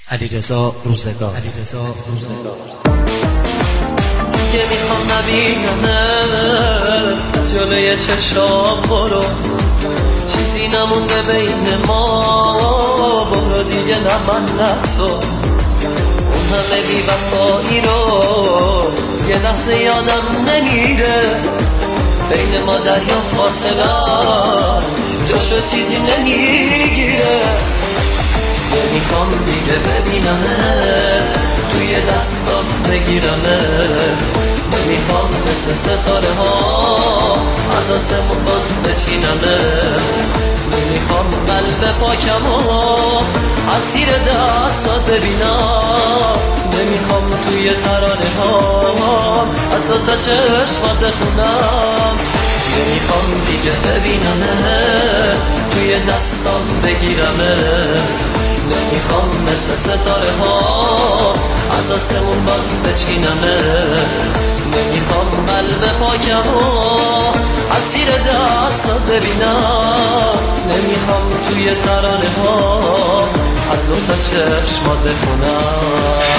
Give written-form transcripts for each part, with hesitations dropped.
علیرضا روزگار. دیگه میخوام نبینمت از جلوی چشام، برو چیزی نمونده بین ما، برو دیگه نه من نه تو، اون همه بی‌وفایی رو یه لحظه یادم نمیره، بین ما دریا فاصله است، جاشو چیزی نمیگیره. نمیخوام دیگه ببینمت، توی دستام بگیرمت، نمیخوام مثل ستاره ها از آسمون باز بچینمت، نمیخوام قلب پاکم و اسیر دستات ببینم، نمیخوام توی ترانه ها از دو تا چشمات بخونم، نمیخوام دیگه ببینمت، توی دستام بگیرمت، نمیخوام مثل ستاره ها از آسمون باز بچینمت، نمیخوام قلب پاکم و اسیر دستات ببینم، نمیخوام توی ترانه ها از دو تا چشمات بخونم.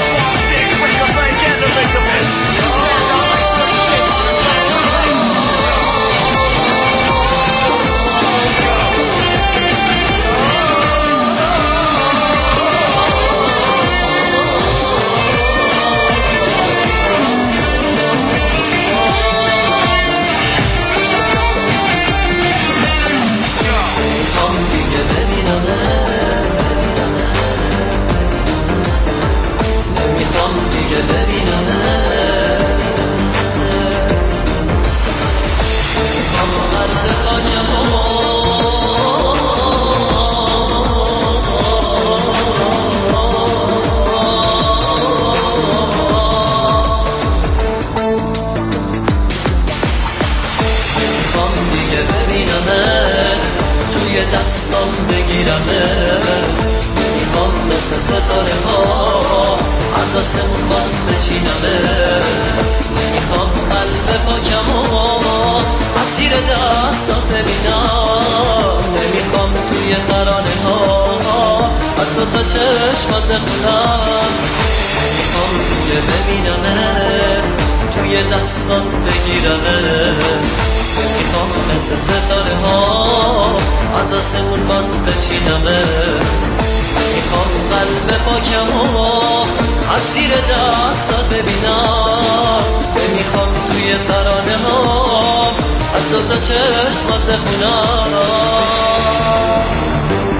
توی دستام بگیرمت، نمیخوام مثل ستاره ها از آسمون باز بچینمت، نمیخوام قلب پاکم و اسیر دستات ببینم، نمیخوام توی ترانه ها از دو تا چشمات بخونم، نمیخوام دیگه ببینمت، توی دستام بگیرمت، نمیخوام مثل ستاره ها از آسمون باز بچینمت، نمیخوام قلب پاکم و اسیر دستات ببینم، نمیخوام توی ترانه ها از دو تا چشمات بخونم.